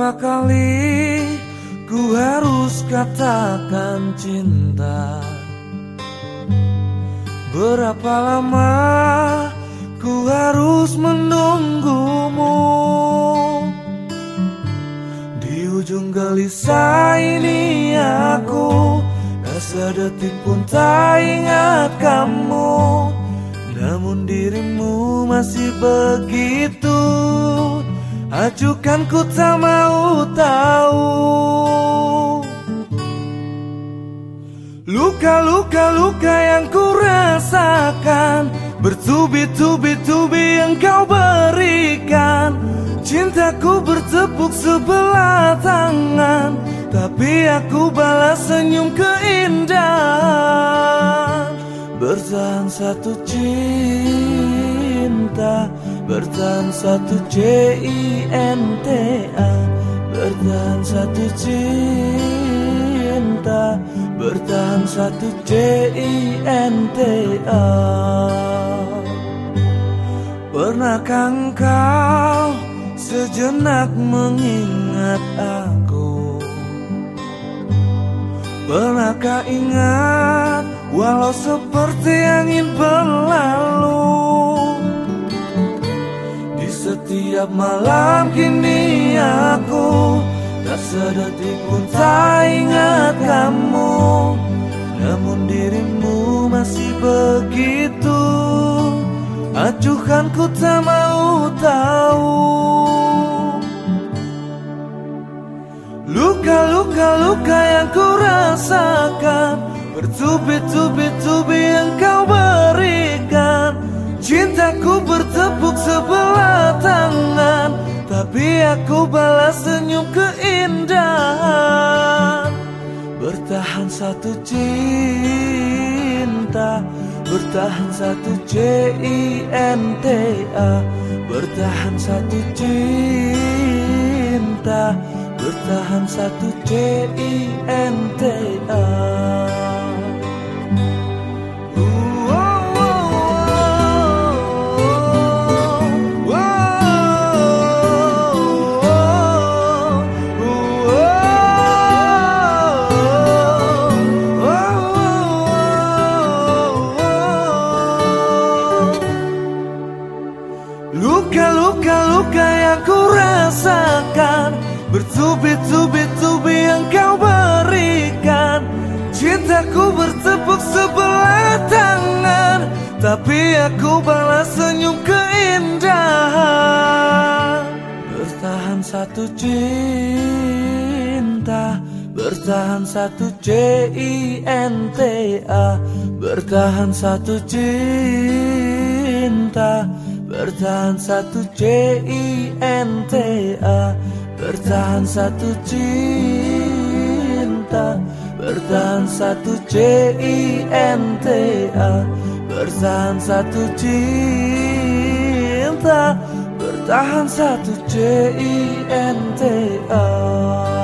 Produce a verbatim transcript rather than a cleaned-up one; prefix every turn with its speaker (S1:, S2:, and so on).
S1: Berapa kali ku harus katakan cinta? Berapa lama ku harus menunggumu? Di ujung gelisah ini aku tak sedetik pun tak ingat kamu. Namun dirimu masih begitu acuhkan, ku tak mau tahu. Luka-luka-luka yang ku rasakan, bertubi-tubi-tubi engkau berikan. Cintaku bertepuk sebelah tangan, tapi aku balas senyum keindahan. Bertahan satu cinta, bertahan satu C I N T A. Bertahan satu cinta, bertahan satu C I N T A. Pernahkah engkau sejenak mengingat aku? Pernahkah ingat walau seperti angin berlalu? Di setiap malam kini aku tak sedetik pun tak ingat kamu. Namun dirimu masih begitu acuhkan, ku tak mau tahu. Luka-luka-luka yang ku rasakan, bertubi-tubi-tubi engkau berikan. Cintaku bertepuk sebelah tangan, tapi aku balas senyum keindahan. Bertahan satu cinta, bertahan satu C I N T A. Bertahan satu cinta, bertahan satu C I N T A. Luka-luka-luka yang ku rasakan, bertubi-tubi-tubi engkau berikan. Cintaku bertepuk sebelah tangan, tapi aku balas senyum keindahan. Bertahan satu cinta, bertahan satu C I N T A. Bertahan satu cinta, bertahan satu C I N T A. Bertahan satu cinta, bertahan satu C I N T A. Bertahan satu cinta, bertahan satu C I N T A.